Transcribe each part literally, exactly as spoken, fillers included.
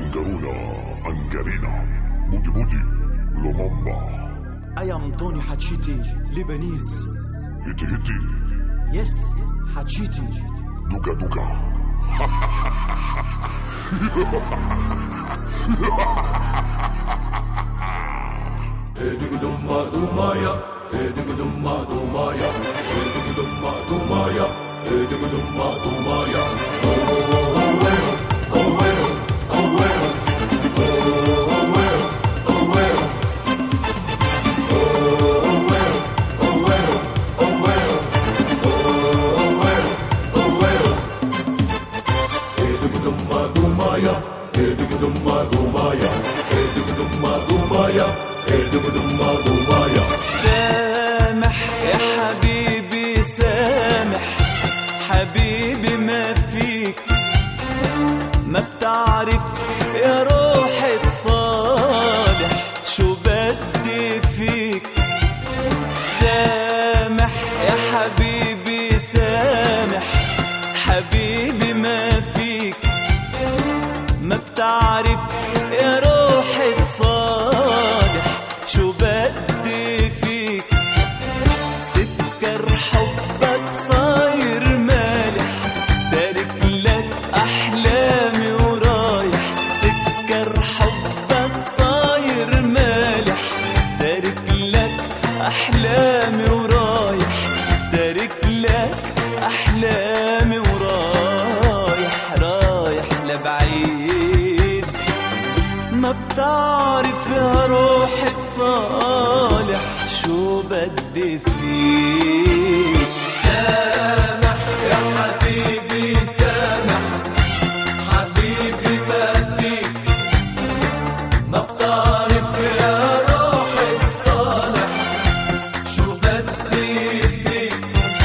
Angaruna, Angarina, Budi Budi, Lomamba. I am Tony Hachiti, Lebanese. Hiti Hiti. Yes, Hachiti. Duga Duga. Edigudumma dumaya, edigudumma dumaya, edigudumma dumaya, edigudumma dumaya. Oh well, oh well, oh well, oh well, oh well, oh well, oh well, oh well, oh well, oh well. Edigudumma dumaya, edigudumma dumaya, edigudumma dumaya. سامح يا حبيبي سامح حبيبي ما فيك ما بتعرف يا روحة صالح شو بدي فيك سامح يا حبيبي سامح حبيبي ما فيك ما بتعرف يا روحة صالح شو بدي فيك سكر حبك صاير مالح تارك لك أحلامي ورايح سكر حبك صاير مالح تارك لك أحلامي ورايح تارك لك أحلامي ورايح رايح لبعيد ما بتعرف يا روحة صالح شو بدي فيك سامح يا حبيبي سامح حبيبي ما فيك ما بتعرف يا روحة صالح شو بدي فيك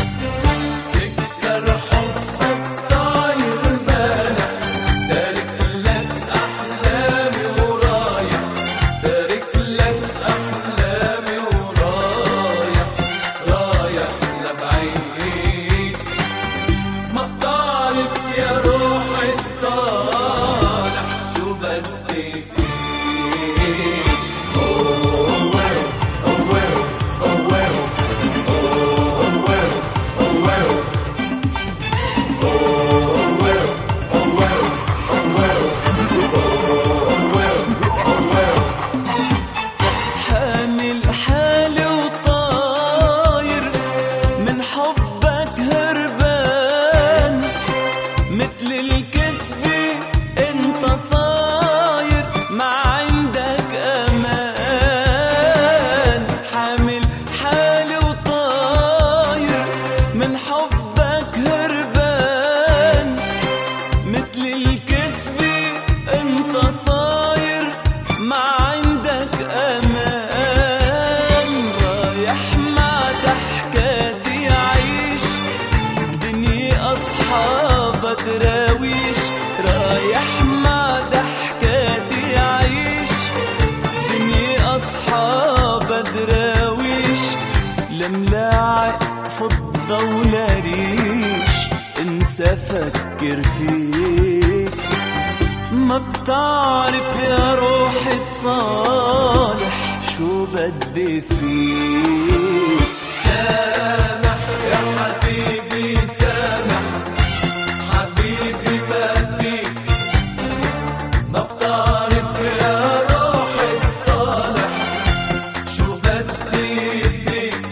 سكر حبك صاير مالح تارك لك أحلامي ورايح تارك لك أحلامي ورايح رايح لبعيد ما بتعرف يا روحة صالح شو بدي فيك Oh well, oh well, oh well, oh well, oh well, oh well, oh well, oh well, oh well, oh well. حامل حالي وطاير من حبك هربان مثل الكسبة انت صاير ما عندك امان حامل حالي وطاير من حبك هربان مثل الكسبة انت صاير ما عندك امان رايح مع ضحكاتي عيش دنيا اصحابك دراويش رايح مع ضحكاتي عيش دنيا اصحابك دراويش لملاعق فضة ولا ريش انسى فكر فيك ما بتعرف يا روحة صالح شو بدي فيك سامح يا حبيبي سامح حبيبي ما فيك ما بتعرف يا روحة صالح شو بدي فيك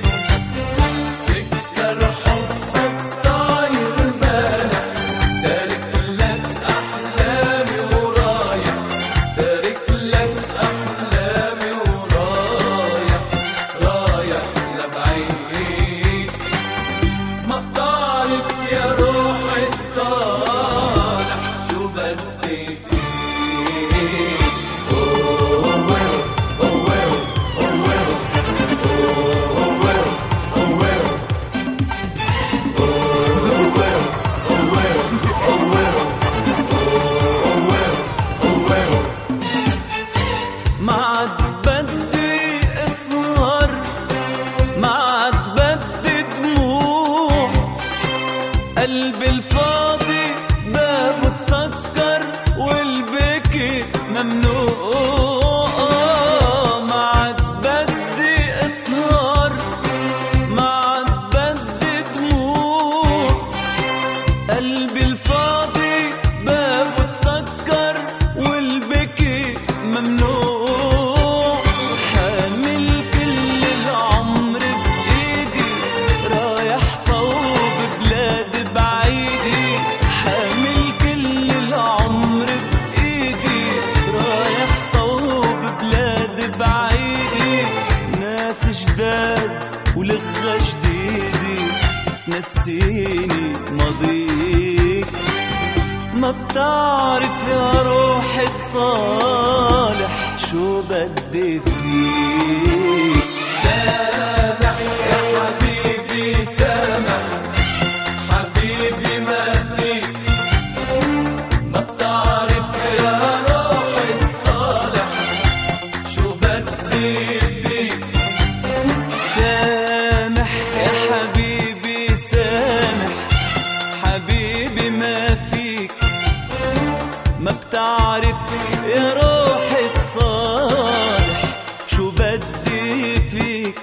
سكر حبك صاير مالح تارك لك أحلامي ورايح تارك لك أحلامي ورايح رايح لبعيد ما بتعرف يا روحة صالح شو بدي فيك Oh well, oh well, oh well, oh well, oh well, oh well, oh well, oh well, oh well, oh well. ما عاد بدي اسهر ما عاد بدي دموع قلبي الفاضي بابه تسكر والبكي ممنوع. ما عاد بدي اسهر، ما عاد بدي دموع، قلبي الفاضي بابه تسكر والبكي ممنوع. حامل كل العمر بإيدي رايح صوب بلاد بعيدي، حامل كل العمر بإيدي رايح صوب بلاد بعيدي. ناس جداد ولغة جديدة تنسيني ماضيك، ما بتعرف يا روحة صالح شو بدي فيك. سامح يا حبيبي سامح، حبيبي ما فيك، ما بتعرف يا روحي صالح شو بدي فيك. سامح يا حبيبي سامح، حبيبي ما فيك، ما بتعرف يا روحة صالح شو بدي فيك.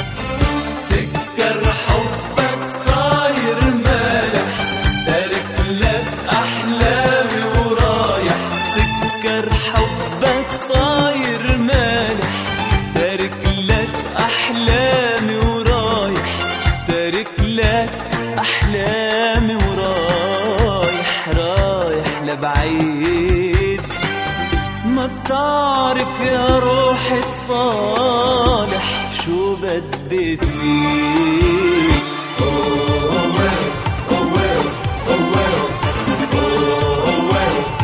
سكر حبك صاير مالح، تارك لك أحلامي ورايح. سكر حبك صاير مالح، تارك لك أحلامي ورايح، تارك لك أحلامي ورايح، رايح لبعيد. ما بتعرف يا روحة صالح شو بدي فيك.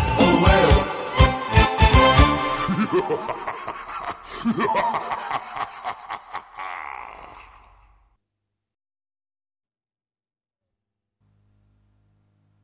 Oh well, oh well, oh well.